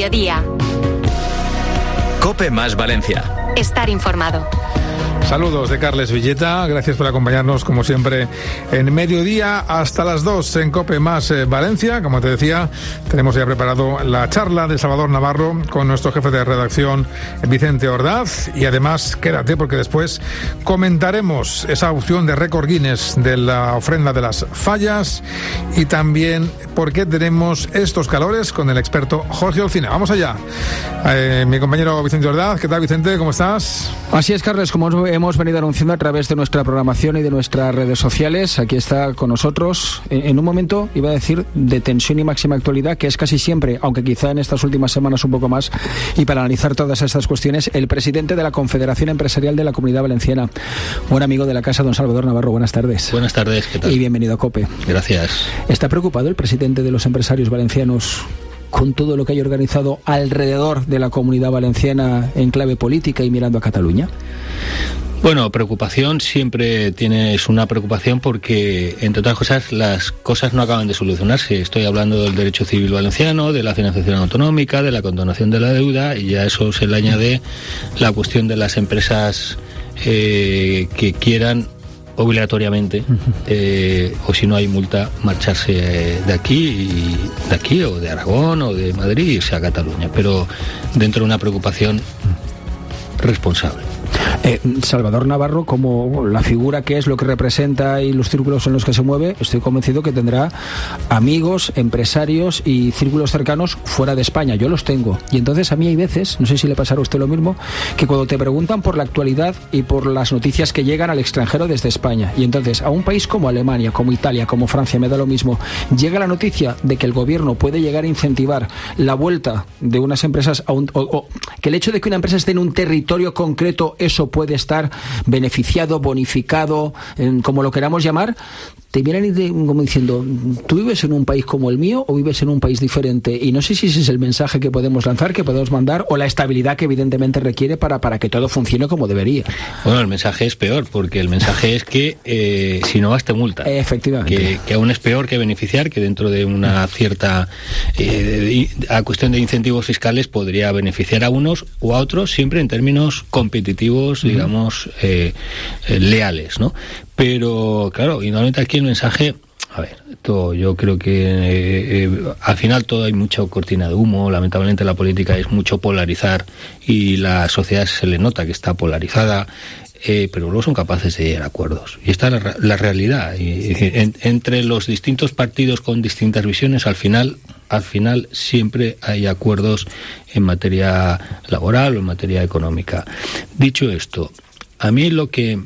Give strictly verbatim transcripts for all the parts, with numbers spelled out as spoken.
mediodía. COPE más Valencia. Estar informado. Saludos de Carles Villeta, gracias por acompañarnos como siempre en mediodía hasta las dos en COPE más eh, Valencia. Como te decía, tenemos ya preparado la charla de Salvador Navarro con nuestro jefe de redacción Vicente Ordaz, y además quédate porque después comentaremos esa opción de récord Guinness de la ofrenda de las fallas y también por qué tenemos estos calores con el experto Jorge Olcina. Vamos allá. Eh, mi compañero Vicente Ordaz, ¿qué tal, Vicente? ¿Cómo estás? Así es, Carles, como hemos venido anunciando a través de nuestra programación y de nuestras redes sociales, aquí está con nosotros, en un momento, iba a decir, de tensión y máxima actualidad, que es casi siempre, aunque quizá en estas últimas semanas un poco más, y para analizar todas estas cuestiones, el presidente de la Confederación Empresarial de la Comunidad Valenciana, buen amigo de la casa, don Salvador Navarro. Buenas tardes. Buenas tardes, ¿qué tal? Y bienvenido a COPE. Gracias. ¿Está preocupado el presidente de los empresarios valencianos con todo lo que hay organizado alrededor de la Comunidad Valenciana en clave política y mirando a Cataluña? Bueno, preocupación siempre tienes una preocupación porque, entre otras cosas, las cosas no acaban de solucionarse. Estoy hablando del derecho civil valenciano, de la financiación autonómica, de la condonación de la deuda, y a eso se le añade la cuestión de las empresas eh, que quieran obligatoriamente, eh, o si no hay multa, marcharse de aquí, y de aquí o de Aragón o de Madrid y irse a Cataluña, pero dentro de una preocupación responsable. Eh, Salvador Navarro, como la figura que es, lo que representa y los círculos en los que se mueve, estoy convencido que tendrá amigos, empresarios y círculos cercanos fuera de España. Yo los tengo. Y entonces a mí hay veces, no sé si le pasará a usted lo mismo, que cuando te preguntan por la actualidad y por las noticias que llegan al extranjero desde España, y entonces a un país como Alemania, como Italia, como Francia, me da lo mismo, llega la noticia de que el gobierno puede llegar a incentivar la vuelta de unas empresas a un, o, o que el hecho de que una empresa esté en un territorio concreto, eso puede estar beneficiado, bonificado, eh, como lo queramos llamar, te vienen de, como diciendo, ¿tú vives en un país como el mío o vives en un país diferente? Y no sé si ese es el mensaje que podemos lanzar, que podemos mandar, o la estabilidad que evidentemente requiere para, para que todo funcione como debería. Bueno, el mensaje es peor, porque el mensaje es que eh, si no vas te multa. Efectivamente. Que, que aún es peor que beneficiar, que dentro de una cierta eh, a cuestión de incentivos fiscales podría beneficiar a unos o a otros, siempre en términos competitivos, uh-huh. digamos, eh, eh, leales, ¿no? Pero, claro, y normalmente aquí el mensaje, a ver, todo, yo creo que eh, eh, al final todo hay mucha cortina de humo, lamentablemente la política es mucho polarizar y la sociedad se le nota que está polarizada, eh, pero luego son capaces de llegar a acuerdos. Y esta es la, la realidad. Y, en, entre los distintos partidos con distintas visiones, al final, al final siempre hay acuerdos en materia laboral o en materia económica. Dicho esto, a mí lo que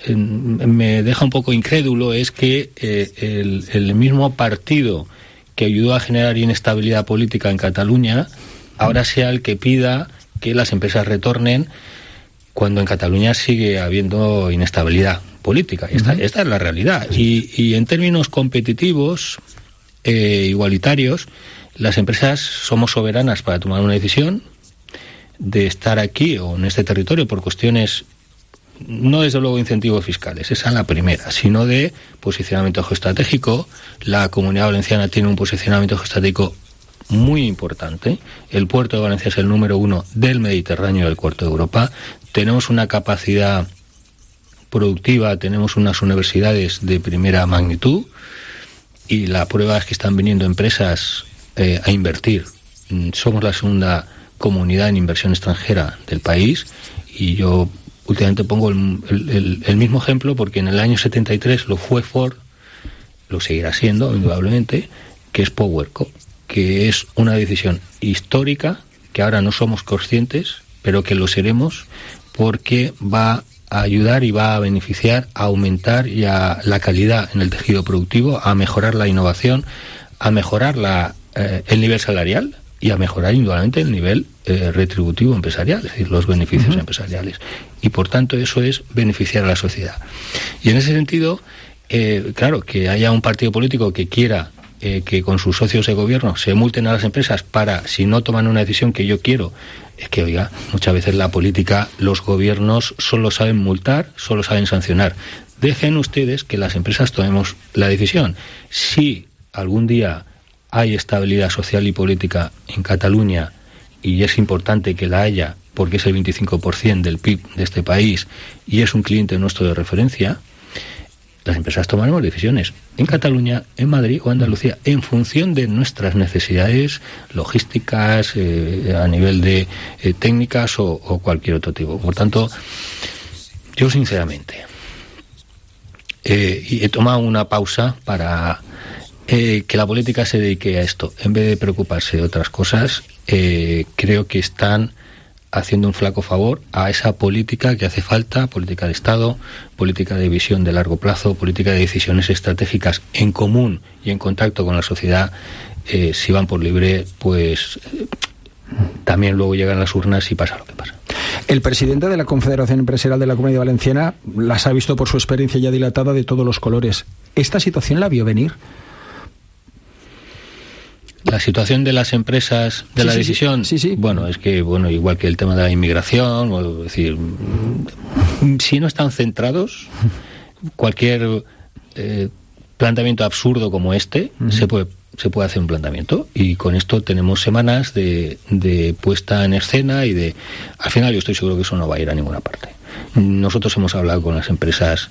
me deja un poco incrédulo es que eh, el, el mismo partido que ayudó a generar inestabilidad política en Cataluña ahora sea el que pida que las empresas retornen cuando en Cataluña sigue habiendo inestabilidad política. Esta, uh-huh. esta es la realidad. Y, y en términos competitivos, eh, igualitarios, las empresas somos soberanas para tomar una decisión de estar aquí o en este territorio por cuestiones, no desde luego incentivos fiscales, esa es la primera, sino de posicionamiento geoestratégico. La Comunidad Valenciana tiene un posicionamiento geoestratégico muy importante. El puerto de Valencia es el número uno del Mediterráneo y del cuarto de Europa. Tenemos una capacidad productiva, tenemos unas universidades de primera magnitud y la prueba es que están viniendo empresas eh, a invertir. Somos la segunda comunidad en inversión extranjera del país y yo últimamente pongo el, el, el mismo ejemplo porque en el año setenta y tres lo fue Ford, lo seguirá siendo indudablemente, que es Powerco, que es una decisión histórica que ahora no somos conscientes, pero que lo seremos porque va a ayudar y va a beneficiar a aumentar ya la calidad en el tejido productivo, a mejorar la innovación, a mejorar la, eh, el nivel salarial y a mejorar indudablemente el nivel eh, retributivo empresarial, es decir, los beneficios uh-huh. empresariales. Y por tanto eso es beneficiar a la sociedad. Y en ese sentido, eh, claro, que haya un partido político que quiera eh, que con sus socios de gobierno se multen a las empresas para, si no toman una decisión que yo quiero, es que, oiga, muchas veces la política, los gobiernos solo saben multar, solo saben sancionar. Dejen ustedes que las empresas tomemos la decisión. Si algún día hay estabilidad social y política en Cataluña y es importante que la haya porque es el veinticinco por ciento del P I B de este país y es un cliente nuestro de referencia, las empresas tomaremos decisiones en Cataluña, en Madrid o Andalucía, en función de nuestras necesidades logísticas, eh, a nivel de eh, técnicas o, o cualquier otro tipo. Por tanto, yo sinceramente eh, y he tomado una pausa para eh, que la política se dedique a esto. En vez de preocuparse de otras cosas, eh, creo que están haciendo un flaco favor a esa política que hace falta, política de Estado, política de visión de largo plazo, política de decisiones estratégicas en común y en contacto con la sociedad. Eh, si van por libre, pues eh, también luego llegan las urnas y pasa lo que pasa. El presidente de la Confederación Empresarial de la Comunidad Valenciana las ha visto por su experiencia ya dilatada de todos los colores. ¿Esta situación la vio venir? La situación de las empresas, de sí, la sí, decisión, sí, sí. bueno, es que, bueno, igual que el tema de la inmigración, es decir, si no están centrados, cualquier eh, planteamiento absurdo como este, uh-huh. se puede se puede hacer un planteamiento, y con esto tenemos semanas de, de puesta en escena y de, al final yo estoy seguro que eso no va a ir a ninguna parte. Nosotros hemos hablado con las empresas,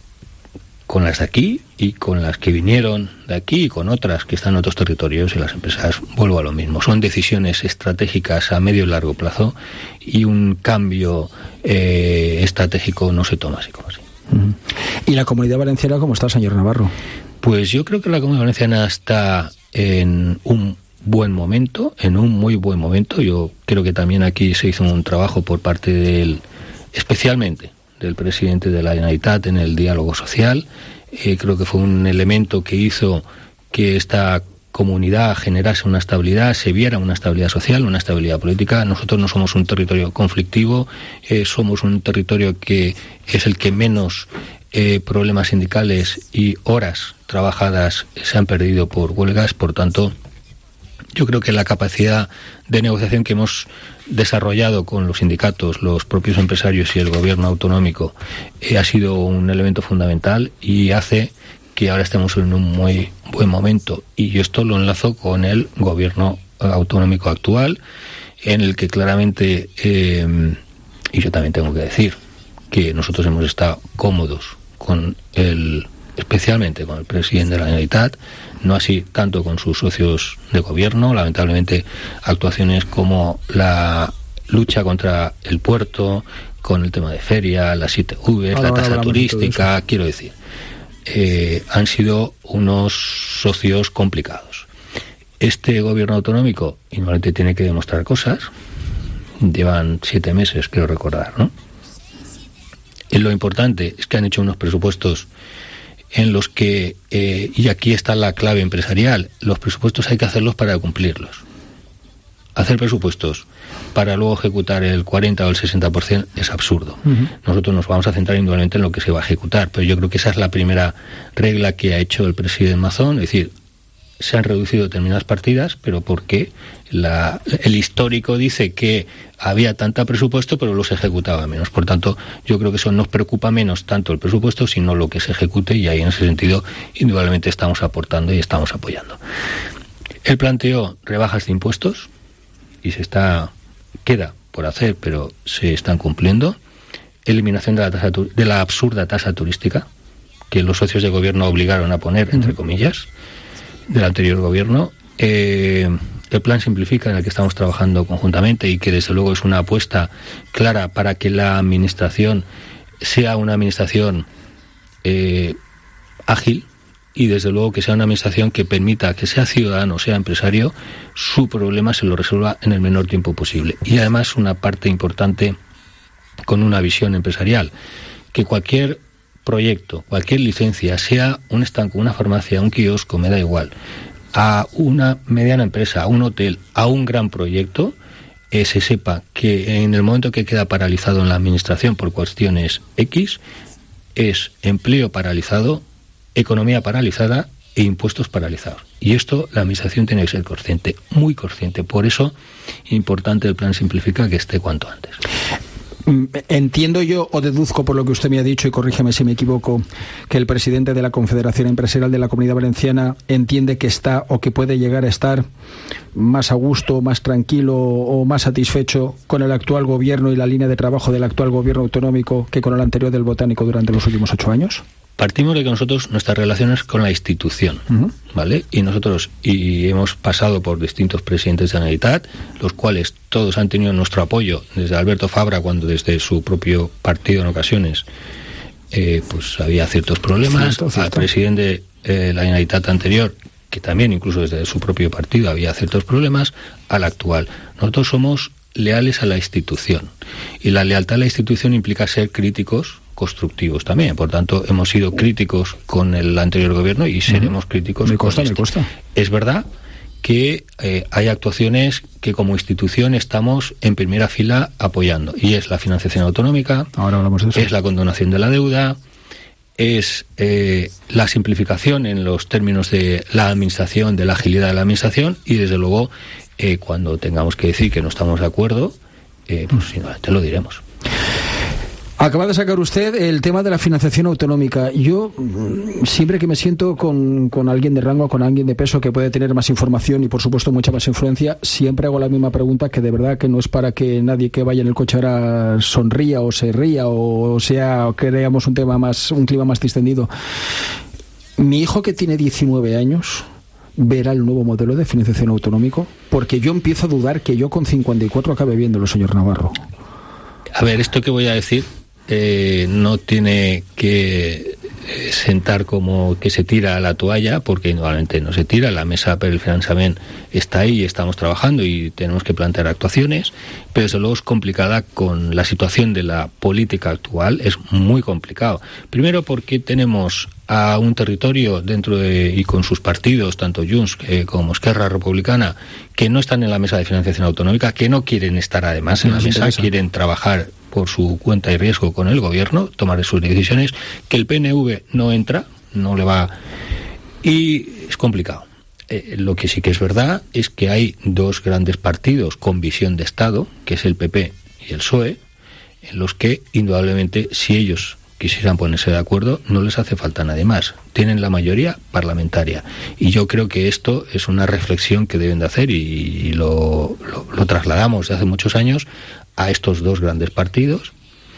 con las de aquí y con las que vinieron de aquí y con otras que están en otros territorios, y las empresas, vuelvo a lo mismo, son decisiones estratégicas a medio y largo plazo, y un cambio eh, estratégico no se toma así como así. Uh-huh. ¿Y la Comunidad Valenciana cómo está, señor Navarro? Pues yo creo que la Comunidad Valenciana está en un buen momento, en un muy buen momento. Yo creo que también aquí se hizo un trabajo por parte del, especialmente del presidente de la Generalitat en el diálogo social. Eh, creo que fue un elemento que hizo que esta comunidad generase una estabilidad, se viera una estabilidad social, una estabilidad política. Nosotros no somos un territorio conflictivo, eh, somos un territorio que es el que menos eh, problemas sindicales y horas trabajadas se han perdido por huelgas. Por tanto, yo creo que la capacidad de negociación que hemos desarrollado con los sindicatos, los propios empresarios y el gobierno autonómico eh, ha sido un elemento fundamental y hace que ahora estemos en un muy buen momento. Y yo esto lo enlazo con el gobierno autonómico actual, en el que claramente, eh, y yo también tengo que decir, que nosotros hemos estado cómodos con el, especialmente con el presidente de la Generalitat, no así tanto con sus socios de gobierno. Lamentablemente, actuaciones como la lucha contra el puerto, con el tema de feria, las I T V, la tasa turística, quiero decir, eh, han sido unos socios complicados. Este gobierno autonómico igualmente tiene que demostrar cosas. Llevan siete meses, creo recordar, ¿no? Y lo importante es que han hecho unos presupuestos en los que, eh, y aquí está la clave empresarial, los presupuestos hay que hacerlos para cumplirlos. Hacer presupuestos para luego ejecutar el cuarenta o el sesenta por ciento es absurdo. Uh-huh. Nosotros nos vamos a centrar indudablemente en lo que se va a ejecutar, pero yo creo que esa es la primera regla que ha hecho el presidente Mazón, es decir, se han reducido determinadas partidas, pero porque la, el histórico dice que había tanta presupuesto, pero los ejecutaba menos. Por tanto, yo creo que eso nos preocupa menos tanto el presupuesto, sino lo que se ejecute, y ahí en ese sentido, indudablemente estamos aportando y estamos apoyando. Él planteó rebajas de impuestos, y se está, queda por hacer, pero se están cumpliendo. Eliminación de la, tasa, de la absurda tasa turística, que los socios de gobierno obligaron a poner, entre comillas, del anterior gobierno. Eh, el plan Simplifica, en el que estamos trabajando conjuntamente y que desde luego es una apuesta clara para que la administración sea una administración eh, ágil, y desde luego que sea una administración que permita que sea ciudadano, sea empresario, su problema se lo resuelva en el menor tiempo posible. Y además una parte importante con una visión empresarial, que cualquier proyecto, cualquier licencia, sea un estanco, una farmacia, un kiosco, me da igual, a una mediana empresa, a un hotel, a un gran proyecto, eh, se sepa que en el momento que queda paralizado en la administración por cuestiones X, es empleo paralizado, economía paralizada e impuestos paralizados. Y esto la administración tiene que ser consciente, muy consciente. Por eso, importante el plan Simplifica que esté cuanto antes. Entiendo yo o deduzco por lo que usted me ha dicho, y corrígeme si me equivoco, que el presidente de la Confederación Empresarial de la Comunidad Valenciana entiende que está o que puede llegar a estar más a gusto, más tranquilo o más satisfecho con el actual gobierno y la línea de trabajo del actual gobierno autonómico que con el anterior del Botánico durante los últimos ocho años. Partimos de que nosotros, nuestras relaciones con la institución, uh-huh. ¿vale? Y nosotros y hemos pasado por distintos presidentes de la Generalitat, los cuales todos han tenido nuestro apoyo, desde Alberto Fabra, cuando desde su propio partido en ocasiones eh, pues había ciertos problemas, cierto, cierto. Al presidente de eh, la Generalitat anterior, que también incluso desde su propio partido había ciertos problemas, al actual. Nosotros somos leales a la institución, y la lealtad a la institución implica ser críticos constructivos también. Por tanto, hemos sido críticos con el anterior gobierno y seremos uh-huh. críticos me con consta, este. Me consta. Es verdad que eh, hay actuaciones que como institución estamos en primera fila apoyando, y es la financiación autonómica, ahora hablamos de eso. Es la condonación de la deuda, es eh, la simplificación en los términos de la administración, de la agilidad de la administración, y desde luego eh, cuando tengamos que decir que no estamos de acuerdo, eh, pues simplemente lo diremos. Acaba de sacar usted el tema de la financiación autonómica. Yo, siempre que me siento con, con alguien de rango, con alguien de peso que puede tener más información y, por supuesto, mucha más influencia, siempre hago la misma pregunta, que de verdad que no es para que nadie que vaya en el coche ahora sonría o se ría o sea, o creamos un tema más, un clima más distendido. Mi hijo, que tiene diecinueve años, verá el nuevo modelo de financiación autonómico, porque yo empiezo a dudar que yo con cincuenta y cuatro acabe viéndolo, señor Navarro. A ver, esto que voy a decir Eh, no tiene que eh, sentar como que se tira a la toalla, porque indudablemente no se tira. La mesa per el finançament está ahí y estamos trabajando y tenemos que plantear actuaciones, pero desde luego es complicada con la situación de la política actual, es muy complicado. Primero porque tenemos a un territorio dentro de, y con sus partidos, tanto Junts eh, como Esquerra Republicana, que no están en la mesa de financiación autonómica, que no quieren estar además en la mesa, quieren trabajar por su cuenta y riesgo con el gobierno, tomar sus decisiones, que el P N V no entra, no le va, y es complicado. Eh, lo que sí que es verdad es que hay dos grandes partidos con visión de Estado, que es el P P y el P S O E, en los que indudablemente, si ellos quisieran ponerse de acuerdo, no les hace falta nadie más. Tienen la mayoría parlamentaria. Y yo creo que esto es una reflexión que deben de hacer, y, y lo, lo, lo trasladamos de hace muchos años a estos dos grandes partidos,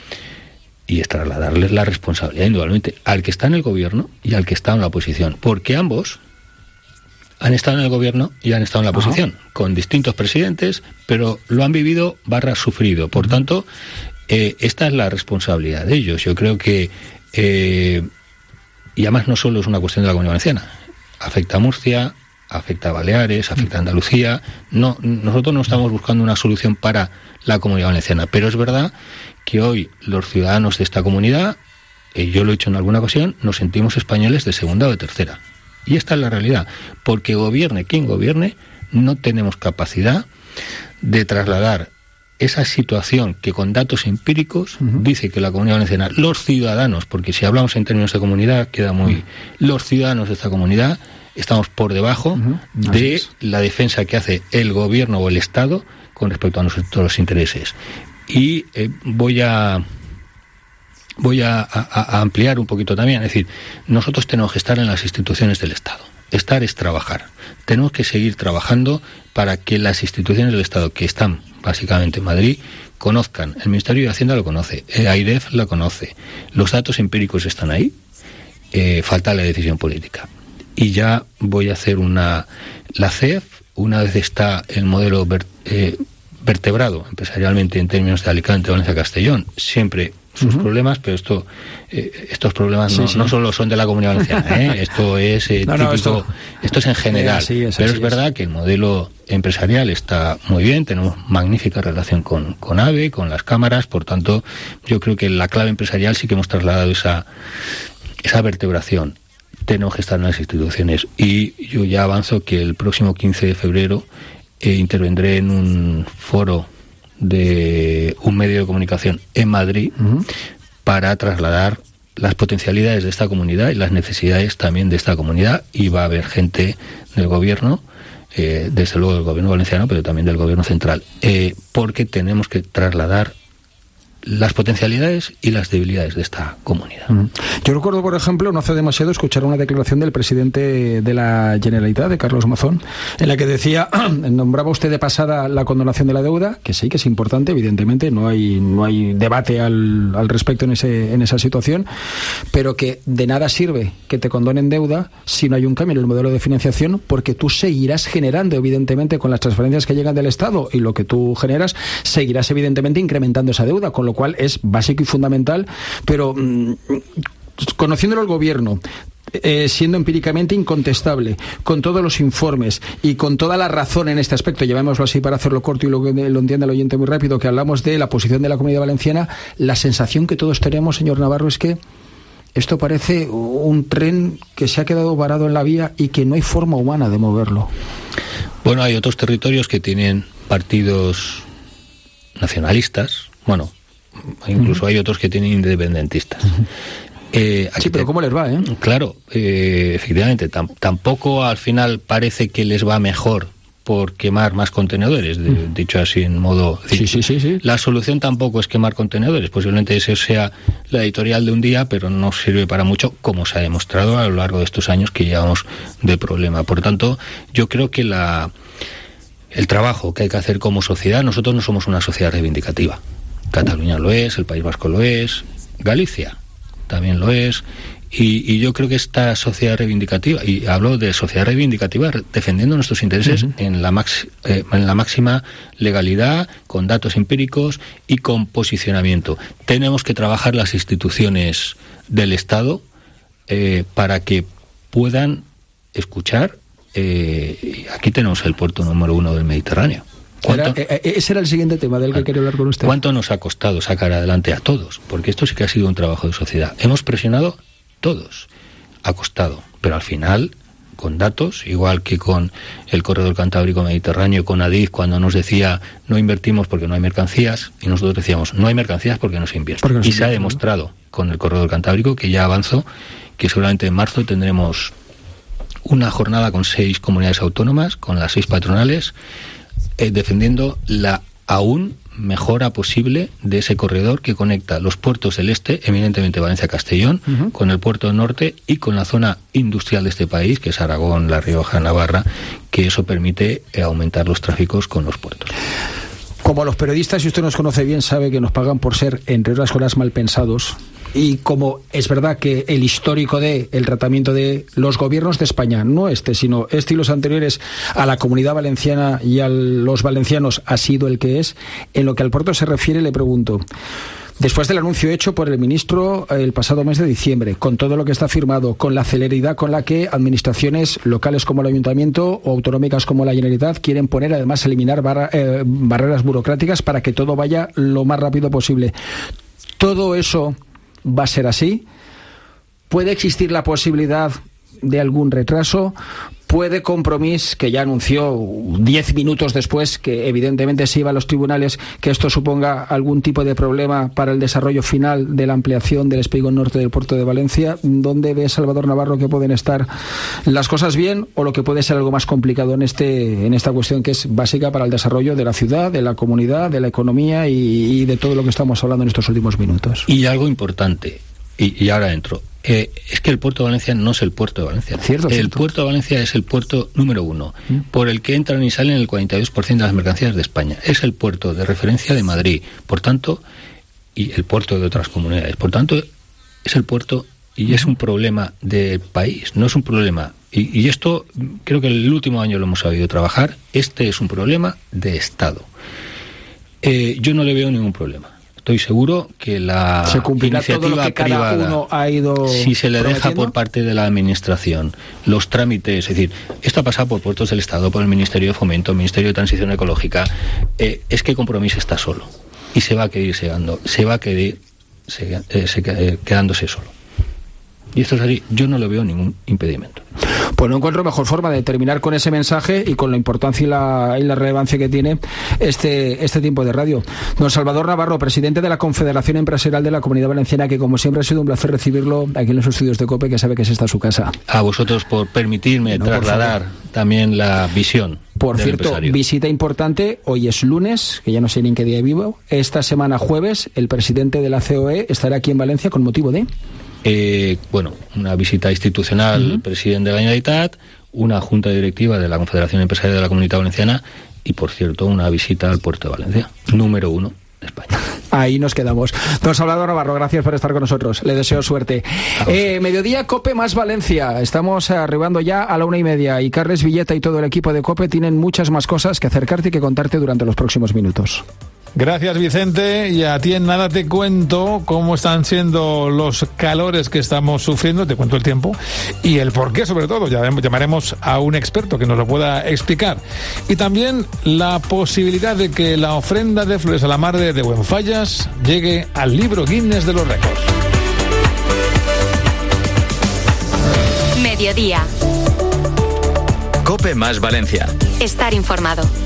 y es trasladarles la responsabilidad indudablemente al que está en el gobierno y al que está en la oposición, porque ambos han estado en el gobierno y han estado en la oposición, ajá, con distintos presidentes, pero lo han vivido barra sufrido. Por tanto, eh, esta es la responsabilidad de ellos. Yo creo que eh, y además no solo es una cuestión de la Comunidad Valenciana, afecta a Murcia, afecta a Baleares, afecta a Andalucía. No, nosotros no estamos buscando una solución para la Comunidad Valenciana, pero es verdad que hoy los ciudadanos de esta comunidad, eh, yo lo he dicho en alguna ocasión, nos sentimos españoles de segunda o de tercera. Y esta es la realidad, porque gobierne quien gobierne, no tenemos capacidad de trasladar esa situación que con datos empíricos uh-huh. dice que la Comunidad Valenciana, los ciudadanos, porque si hablamos en términos de comunidad queda muy... Uh-huh. Los ciudadanos de esta comunidad estamos por debajo uh-huh. de la defensa que hace el gobierno o el Estado con respecto a nuestros intereses. Y eh, voy a voy a, a, a ampliar un poquito también. Es decir, nosotros tenemos que estar en las instituciones del Estado. Estar es trabajar. Tenemos que seguir trabajando para que las instituciones del Estado, que están básicamente en Madrid, conozcan. El Ministerio de Hacienda lo conoce, el AIREF la conoce, los datos empíricos están ahí, eh, falta la decisión política. Y ya voy a hacer una... La C E F, una vez está el modelo ver, eh, vertebrado empresarialmente en términos de Alicante, Valencia, Castellón, siempre sus uh-huh. problemas, pero esto eh, estos problemas sí, no, sí. no solo son de la Comunidad Valenciana, ¿eh? esto es eh, no, típico, no, esto, esto es en general, sí, es, pero es, es verdad es. que el modelo empresarial está muy bien, tenemos magnífica relación con, con AVE, con las cámaras, por tanto yo creo que en la clave empresarial sí que hemos trasladado esa, esa vertebración. Tenemos que estar en las instituciones, y yo ya avanzo que el próximo quince de febrero eh, intervendré en un foro de un medio de comunicación en Madrid uh-huh. para trasladar las potencialidades de esta comunidad y las necesidades también de esta comunidad, y va a haber gente del gobierno, eh, desde luego del gobierno valenciano, pero también del gobierno central, eh, porque tenemos que trasladar las potencialidades y las debilidades de esta comunidad. Mm. Yo recuerdo, por ejemplo, no hace demasiado escuchar una declaración del presidente de la Generalitat, de Carlos Mazón, en la que decía, nombraba usted de pasada la condonación de la deuda, que sí que es importante, evidentemente, no hay no hay debate al, al respecto en ese en esa situación, pero que de nada sirve que te condonen deuda si no hay un cambio en el modelo de financiación, porque tú seguirás generando, evidentemente, con las transferencias que llegan del Estado y lo que tú generas, seguirás, evidentemente, incrementando esa deuda, con lo cual es básico y fundamental, pero mmm, conociéndolo el gobierno, eh, siendo empíricamente incontestable, con todos los informes y con toda la razón en este aspecto, llamémoslo así para hacerlo corto y lo, lo entienda el oyente muy rápido, que hablamos de la posición de la Comunidad Valenciana, la sensación que todos tenemos, señor Navarro, es que esto parece un tren que se ha quedado varado en la vía y que no hay forma humana de moverlo. Bueno, hay otros territorios que tienen partidos nacionalistas, bueno, incluso uh-huh. hay otros que tienen independentistas. Uh-huh. Eh, sí, pero te... ¿cómo les va, eh? Claro, eh, efectivamente, tam- tampoco al final parece que les va mejor por quemar más contenedores, de, uh-huh. dicho así en modo... Sí, sí, sí, sí. La solución tampoco es quemar contenedores, posiblemente ese sea la editorial de un día, pero no sirve para mucho, como se ha demostrado a lo largo de estos años que llevamos de problema. Por tanto, yo creo que la... el trabajo que hay que hacer como sociedad, nosotros no somos una sociedad reivindicativa. Cataluña lo es, el País Vasco lo es, Galicia también lo es, y, y yo creo que esta sociedad reivindicativa, y hablo de sociedad reivindicativa defendiendo nuestros intereses uh-huh. en, la max, eh, en la máxima legalidad, con datos empíricos y con posicionamiento. Tenemos que trabajar las instituciones del Estado eh, para que puedan escuchar. Eh, aquí tenemos el puerto número uno del Mediterráneo. Era, ese era el siguiente tema del que quería hablar con usted. ¿Cuánto nos ha costado sacar adelante a todos? Porque esto sí que ha sido un trabajo de sociedad. Hemos presionado todos. Ha costado. Pero al final, con datos, igual que con el corredor Cantábrico Mediterráneo, con Adif, cuando nos decía no invertimos porque no hay mercancías, y nosotros decíamos no hay mercancías porque no se invierte. Porque no se y se ha demostrado, ¿no?, con el corredor Cantábrico, que ya avanzó, que seguramente en marzo tendremos una jornada con seis comunidades autónomas, con las seis patronales, eh, defendiendo la aún mejora posible de ese corredor que conecta los puertos del este, eminentemente Valencia-Castellón, uh-huh. con el puerto norte y con la zona industrial de este país, que es Aragón, La Rioja, Navarra, que eso permite eh, aumentar los tráficos con los puertos. Como los periodistas, y usted nos conoce bien, sabe que nos pagan por ser, entre otras cosas, mal pensados. Y como es verdad que el histórico de el tratamiento de los gobiernos de España, no este, sino este y los anteriores a la Comunidad Valenciana y a los valencianos ha sido el que es, en lo que al puerto se refiere, le pregunto, después del anuncio hecho por el ministro el pasado mes de diciembre, con todo lo que está firmado, con la celeridad con la que administraciones locales como el Ayuntamiento o autonómicas como la Generalitat quieren poner, además, eliminar barra, eh, barreras burocráticas para que todo vaya lo más rápido posible. Todo eso va a ser así. ¿Puede existir la posibilidad de algún retraso? ¿Puede Compromís, que ya anunció diez minutos después que evidentemente se iba a los tribunales, que esto suponga algún tipo de problema para el desarrollo final de la ampliación del espigón norte del puerto de Valencia? ¿Dónde ve Salvador Navarro que pueden estar las cosas bien o lo que puede ser algo más complicado en este en esta cuestión que es básica para el desarrollo de la ciudad, de la comunidad, de la economía y, y de todo lo que estamos hablando en estos últimos minutos? Y algo importante, y, y ahora entro. Eh, es que el puerto de Valencia no es el puerto de Valencia. Cierto, el cierto. puerto de Valencia es el puerto número uno, ¿Mm? por el que entran y salen el cuarenta y dos por ciento de las mercancías de España. Es el puerto de referencia de Madrid, por tanto, y el puerto de otras comunidades. Por tanto, es el puerto y ¿Mm? es un problema del país, no es un problema. Y, y esto, creo que el último año lo hemos sabido trabajar. Este es un problema de Estado. Eh, yo no le veo ningún problema. Estoy seguro que la se cumplirá iniciativa todo lo que privada, cada uno ha ido si se le deja por parte de la administración los trámites, es decir, esto ha pasado por puertos del Estado, por el Ministerio de Fomento, el Ministerio de Transición Ecológica, eh, es que Compromís está solo y se va a quedar segando, se va a quedar se, eh, se, eh, quedándose solo. Y esto es así, yo no le veo ningún impedimento. Pues no encuentro mejor forma de terminar con ese mensaje y con la importancia y la, y la relevancia que tiene este, este tiempo de radio. Don Salvador Navarro, presidente de la Confederación Empresarial de la Comunidad Valenciana, que como siempre ha sido un placer recibirlo aquí en los estudios de COPE, que sabe que es esta su casa. A vosotros por permitirme no, trasladar por también la visión. Por cierto, empresario. Visita importante, hoy es lunes, que ya no sé ni en qué día vivo. Esta semana jueves, el presidente de la C O E estará aquí en Valencia con motivo de... Eh, bueno, una visita institucional del uh-huh. presidente de la Generalitat, una junta directiva de la Confederación Empresarial de la Comunidad Valenciana y, por cierto, una visita al puerto de Valencia, número uno de España. Ahí nos quedamos. Don Salvador Navarro, gracias por estar con nosotros. Le deseo suerte. Eh, mediodía, COPE más Valencia. Estamos arribando ya a la una y media y Carles Villeta y todo el equipo de COPE tienen muchas más cosas que acercarte y que contarte durante los próximos minutos. Gracias, Vicente, y a ti en nada te cuento cómo están siendo los calores que estamos sufriendo, te cuento el tiempo y el por qué, sobre todo. Llamaremos a un experto que nos lo pueda explicar. Y también la posibilidad de que la ofrenda de flores a la Madre de Buenfallas llegue al libro Guinness de los récords. Mediodía. COPE más Valencia. Estar informado.